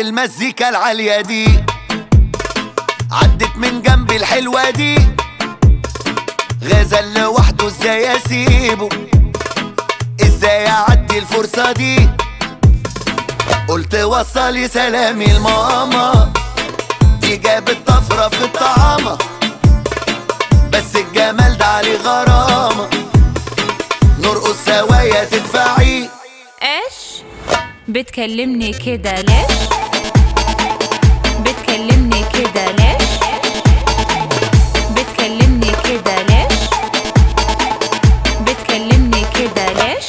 المزيكا العالية دي عدت من جنبي الحلوة دي، غزل لوحده ازاي اسيبه، ازاي اعدي الفرصة دي. قلت وصلي سلامي لماما، دي جابت طفرة في الطعامة، بس الجمال ده عليه غرامة، نرقص سوايا تدفعي. ايش بتكلمني كده ليش؟ بتكلمني كده ليش؟ بتكلمني كده ليش؟ بتكلمني كده ليش؟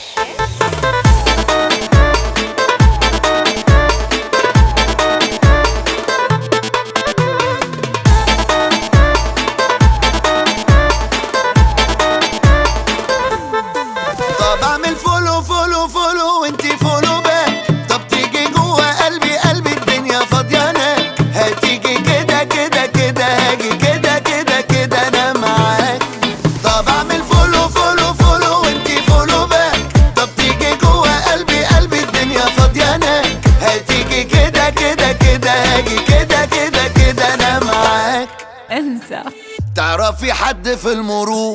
طب اعمل فولو فولو فولو وانتي فولو باك، طب تيجي جوا قلبي قلبي الدنيا فاضيانك، هتيجي كده كده كده هاجي كده كده كده انا معاك. طب اعمل فولو فولو فولو وانتي فولو باك، طب تيجي جوا قلبي قلبي الدنيا فاضيانك، هتيجي كده كده كده هاجي كده كده كده انا معاك. انسى. تعرفي حد في المرور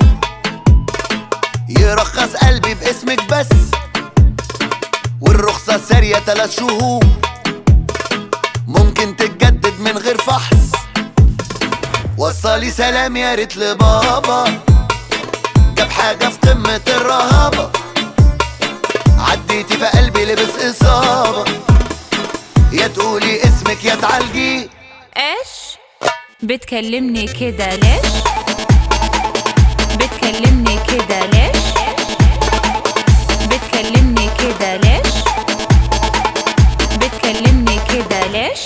يرخص قلبي باسمك بس، والرخصة سارية 3 شهور، ممكن تتجدد من غير فحص. وصلي سلام يا ريت لبابا، جاب حاجة في قمة الرهابة، عديتي في قلبي لبس إصابة، يا تقولي اسمك يا تعالجي. ايش بتكلمني كده ليش؟ بتكلمني كده ليش؟ بتكلمني كده ليش؟ بتكلمني كده ليش؟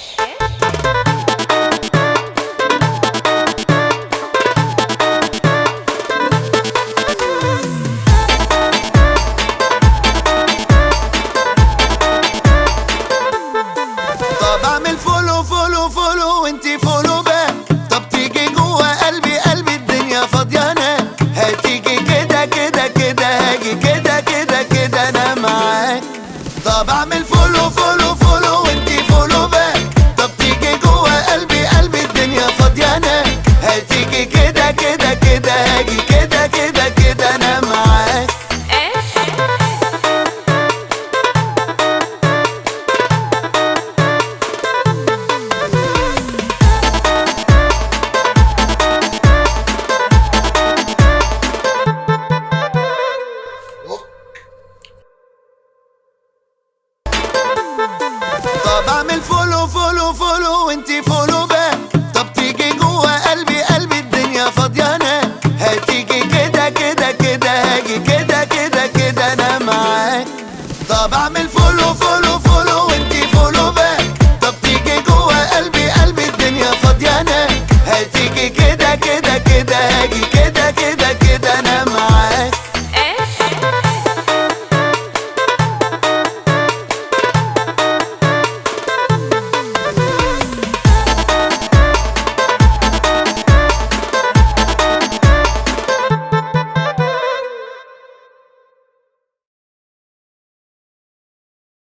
طب اعمل فولو فولو فولو وانتي فولو باك، طب تيجي جوا قلبي قلبي الدنيا فاضيانك، هتيجي كده كده كده هاجي كده كده كده انا معاك. طب اعمل فولو فولو فولو وانتي فولو باك، طب تيجي جوا قلبي قلبي الدنيا فاضيانك، هتيجي كده كده كده هاجي كده